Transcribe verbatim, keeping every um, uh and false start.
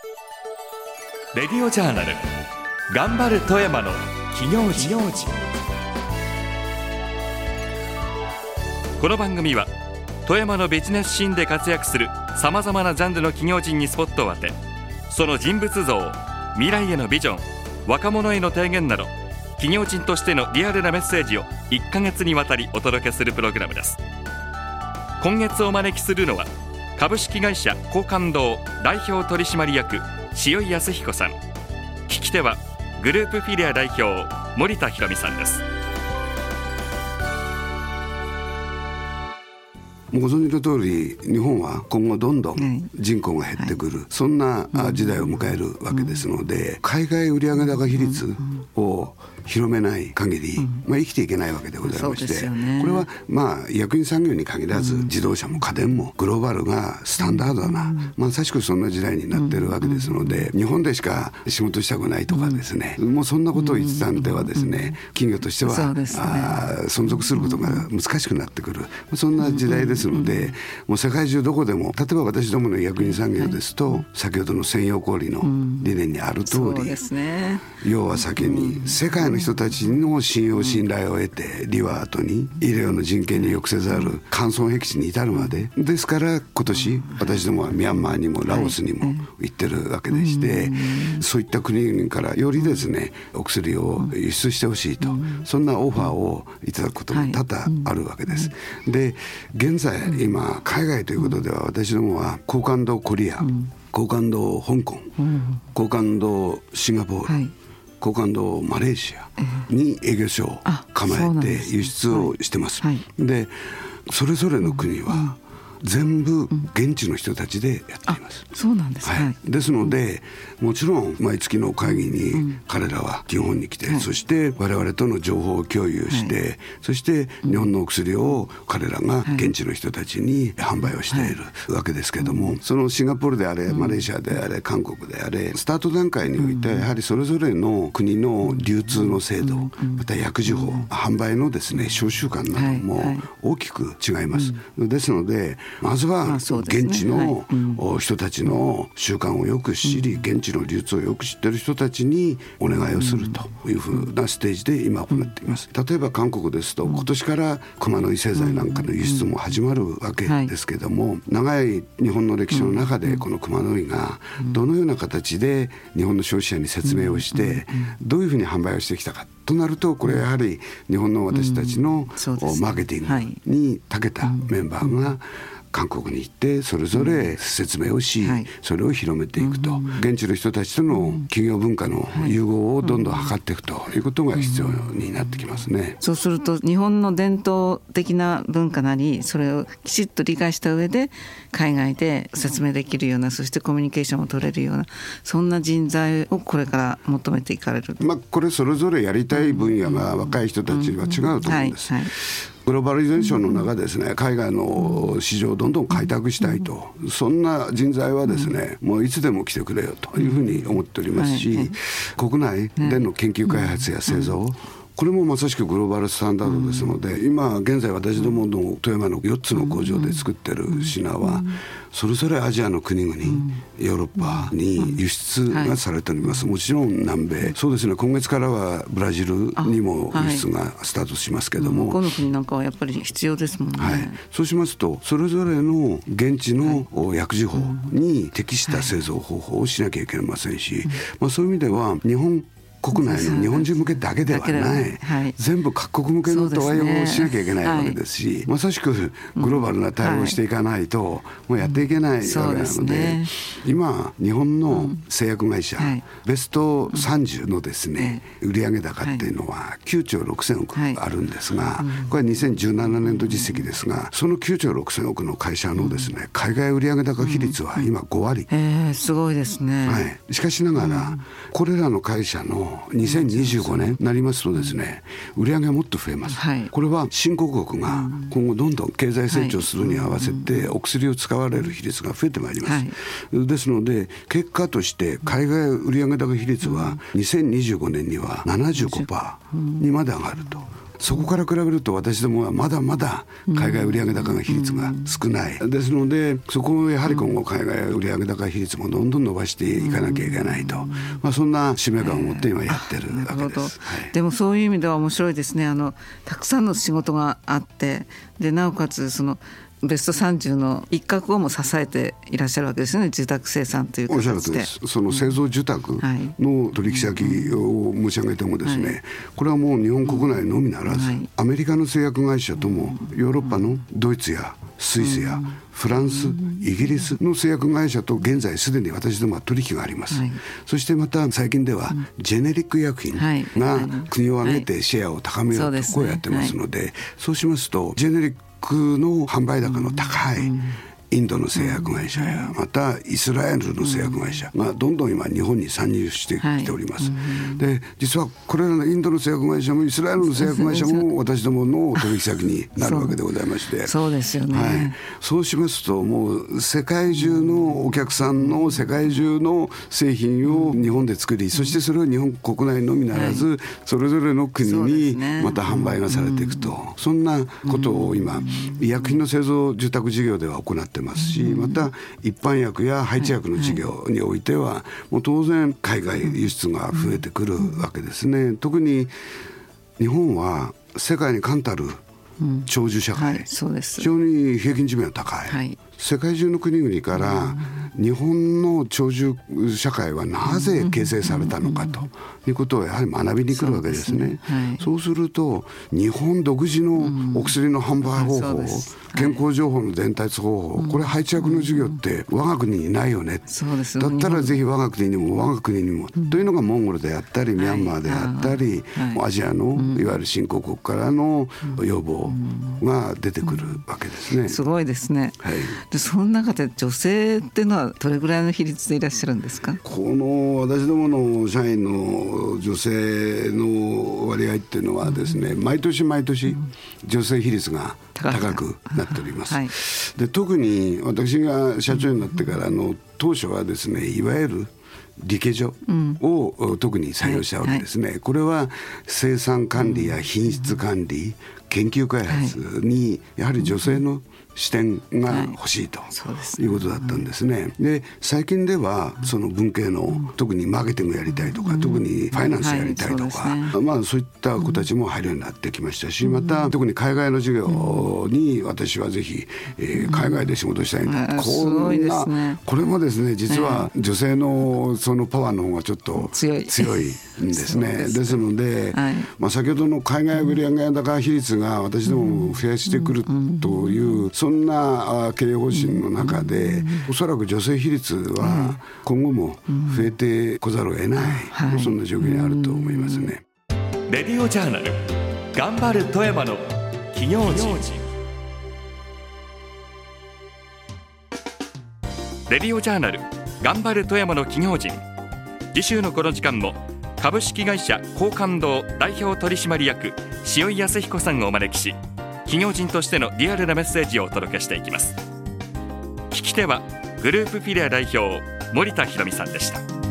レディオジャーナル頑張る富山の企業時。この番組は富山のビジネスシーンで活躍するさまざまなジャンルの企業人にスポットを当て、その人物像、未来へのビジョン、若者への提言など企業人としてのリアルなメッセージをいっかげつにわたりお届けするプログラムです。今月お招きするのは株式会社高感動代表取締役塩井康彦さん。聞き手はグループフィリア代表森田博美さんです。 ご存知の通り日本は今後どんどん人口が減ってくる、はい、そんな時代を迎えるわけですので、海外売上高比率を広めない限り、まあ、生きていけないわけでございまして、ね、これはまあ医薬品産業に限らず自動車も家電もグローバルがスタンダードな、まさしくそんな時代になっているわけですので、日本でしか仕事したくないとかですね、もうそんなことを言ってたんではですね、企業としては、ね、あ存続することが難しくなってくる、そんな時代ですので、もう世界中どこでも、例えば私どもの医薬品産業ですと、はい、先ほどの専用氷の理念にある通り、うんそうですね、要は先に世界の人たちの信用信頼を得て、リワートに医療の人権に抑せざる乾燥僻地に至るまでですから、今年私どもはミャンマーにもラオスにも行ってるわけでして、そういった国々からよりですねお薬を輸出してほしいと、そんなオファーをいただくことも多々あるわけです。で現在今海外ということでは、私どもは高感動コリア、高感動香港、高感動シンガポール、はい、高感動マレーシアに営業所を構えて輸出をしてます。で、はいはい、それぞれの国は全部現地の人たちでやっています。 あ、そうなんです、 はい、ですので、もちろん毎月の会議に彼らは日本に来て、うん、そして我々との情報を共有して、はい、そして日本のお薬を彼らが現地の人たちに販売をしているわけですけども、はい、そのシンガポールであれ、マレーシアであれ、韓国であれ、スタート段階においてやはりそれぞれの国の流通の制度、また薬事法、販売のですね商習慣なども大きく違います。ですのでまずは現地の人たちの習慣をよく知り、現地の流通をよく知っている人たちにお願いをするというふうなステージで今行っています。例えば韓国ですと、今年から熊の異製剤なんかの輸出も始まるわけですけども、長い日本の歴史の中でこの熊の異がどのような形で日本の消費者に説明をしてどういうふうに販売をしてきたかとなると、これやはり日本の私たちのマーケティングに長けたメンバーが韓国に行ってそれぞれ説明をし、はい、それを広めていくと、現地の人たちとの企業文化の融合をどんどん図っていくということが必要になってきますね。 そうすると日本の伝統的な文化なり、それをきちっと理解した上で海外で説明できるような、そしてコミュニケーションを取れるような、そんな人材をこれから求めていかれる。 まあ、これそれぞれやりたい分野が若い人たちは違うと思うんです、はいはい。グローバリゼーションの中ですね、海外の市場をどんどん開拓したいと、そんな人材はですね、もういつでも来てくれよというふうに思っておりますし、国内での研究開発や製造、これもまさしくグローバルスタンダードですので、今現在私どもの富山のよっつの工場で作ってる品はそれぞれアジアの国々、ヨーロッパに輸出がされております。もちろん南米、そうですね、今月からはブラジルにも輸出がスタートしますけども、 この国なんかはやっぱり必要ですもんね、 はい、そうしますとそれぞれの現地の薬事法に適した製造方法をしなきゃいけませんし、まあ、そういう意味では日本国内の日本人向けだけではない、はい、全部各国向けの対応をしなきゃいけないわけですし、はい、まさしくグローバルな対応をしていかないと、うんはい、もうやっていけないわけなので、うん、ね、今日本の製薬会社、うんはい、ベストさんじゅうのですね、うん、売上高っていうのはきゅうちょうろくせんおくあるんですが、はい、これはにせんじゅうななねんど実績ですが、そのきゅうちょうろくせんおくの会社のですね、海外売上高比率は今ごわり、 うん、えー、すごいですね、 はい、しかしながら、うん、これらの会社のにせんにじゅうごねんになりますとですね、売上がもっと増えます、はい、これは新興国が今後どんどん経済成長するに合わせてお薬を使われる比率が増えてまいります、はい、ですので結果として海外売上高比率はにせんにじゅうごねんには ななじゅうごパーセント にまで上がると。 そこから比べると私どもはまだまだ海外売上高の比率が少ない、うん、ですのでそこをやはり今後海外売上高比率もどんどん伸ばしていかなきゃいけないと、まあ、そんな使命感を持って今やってるわけです、はい、 でもそういう意味では面白いですね。あのたくさんの仕事があってでなおかつそのベストさんじゅうの一角をも支えていらっしゃるわけですね。住宅生産という形で。 おっしゃるとです。その製造住宅の取引先を申し上げてもですね、はい、これはもう日本国内のみならず、はい、アメリカの製薬会社ともヨーロッパのドイツやスイスやフランス、イギリスの製薬会社と現在すでに私どもは取引があります、はい、そしてまた最近ではジェネリック医薬品が国を挙げてシェアを高めようとこうやってますので、そうしますとジェネリックの販売高の高いインドの製薬会社やまたイスラエルの製薬会社がどんどん今日本に参入してきております、はい、で実はこれらのインドの製薬会社もイスラエルの製薬会社も私どもの取引先になるわけでございまして、 そうですよね、 はい、そうしますともう世界中のお客さんの世界中の製品を日本で作り、そしてそれを日本国内のみならずそれぞれの国にまた販売がされていくと、そんなことを今医薬品の製造住宅事業では行ってますし、また一般薬や配置薬の事業においてはもう当然海外輸出が増えてくるわけですね。特に日本は世界に冠たる長寿社会、うんはい、そうです。非常に平均寿命が高い、はい、世界中の国々から日本の長寿社会はなぜ形成されたのかということをやはり学びに来るわけですね。そうですね、はい、そうすると日本独自のお薬の販売方法、うん、健康情報の伝達方法、はい、これ配置薬の授業って我が国にないよね、そうです、だったらぜひ我が国にも我が国にも、うん、というのがモンゴルであったりミャンマーであったり、はい、アジアのいわゆる新興国からの要望が出てくるわけですね、うん、 すごいですね、はい、でその中で女性っていうのはどれぐらいの比率でいらっしゃるんですか？ この私どもの社員の女性の割合っていうのはですね、毎年毎年女性比率が高くなっております、はい、で特に私が社長になってからの当初はですね、いわゆる理系所を特に採用したわけですね、はいはい、これは生産管理や品質管理、研究開発にやはり女性の視点が欲しいということだったんですね。で最近ではその文系の特にマーケティングやりたいとか、特にファイナンスやりたいとか、はい、そう、ね、まあ、そういった子たちも入るようになってきましたし、また特に海外の授業に私はぜひ、えー、海外で仕事したいんだ、うん、こんな、ね、これもですね実は女性のそのパワーの方がちょっと強い、強いんですね。ですですので、はい、まあ、先ほどの海外売上高比率が私ども増やしてくるという、そんな経営方針の中で、おそらく女性比率は今後も増えてこざるを得ない、はい、そんな状況にあると思いますね。 レディオジャーナル頑張る富山の企業人。レディオジャーナル頑張る富山の企業人。次週のこの時間も株式会社高感動代表取締役塩井康彦さんをお招きし、企業人としてのリアルなメッセージをお届けしていきます。聞き手はグループフィレア代表森田博美さんでした。